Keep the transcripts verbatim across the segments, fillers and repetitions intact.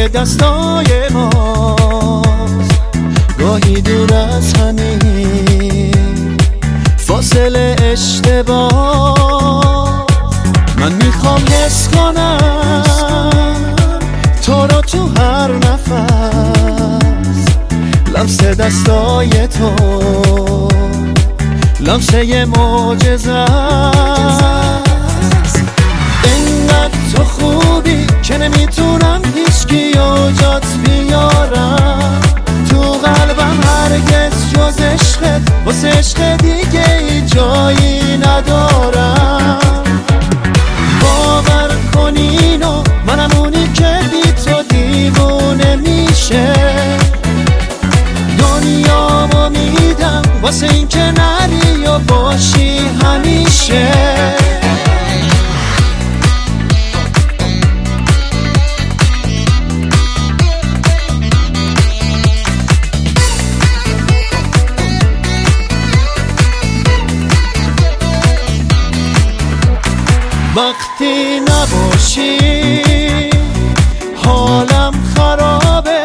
دستای ماست، گاهی دور از همین فاصله اشتباه. من میخوام حس کنم تو رو تو هر نفس، لمس دستای تو لمسه معجزه است. اینقدر تو خوبی که نمیتونم هیچکی جات بیارم تو قلبم، هرگز جز عشقت واسه عشق دیگه ای جایی ندارم. باور کن اینو، منم اونی که بی تو دیوونه میشه، دنیامو میدم واسه این که نری و باشی همیشه. وقتی نباشی حالم خرابه،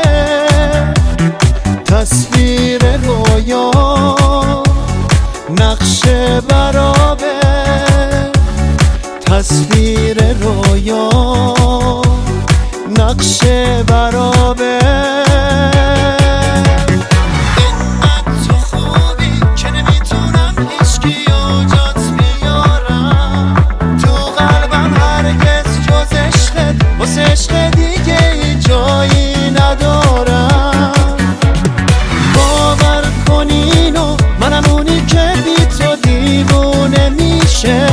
تصویر رویا نقشه برابه، تصویر رویا نقشه برابه. عشق دیگه ای جایی ندارم. باور کن اینو، منم اونی که بی تو دیوونه میشه،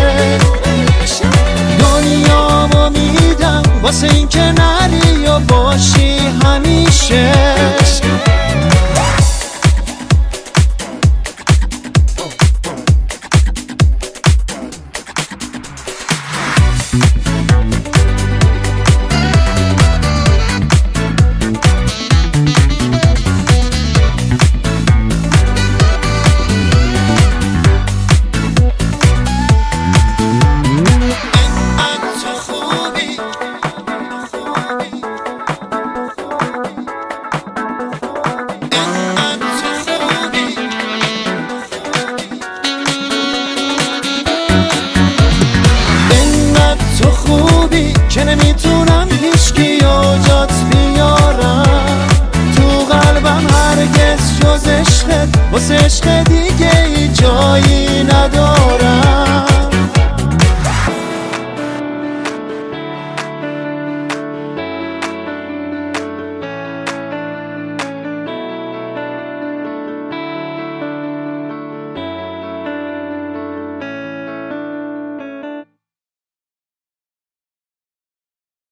دنیامو میدم واسه این که نری و باشی همیشه. تو خوبی که نمیتونم هیچکی جات بیارم تو قلبم، هرگز جز عشقت واسه عشق دیگه ای جایی ندارم.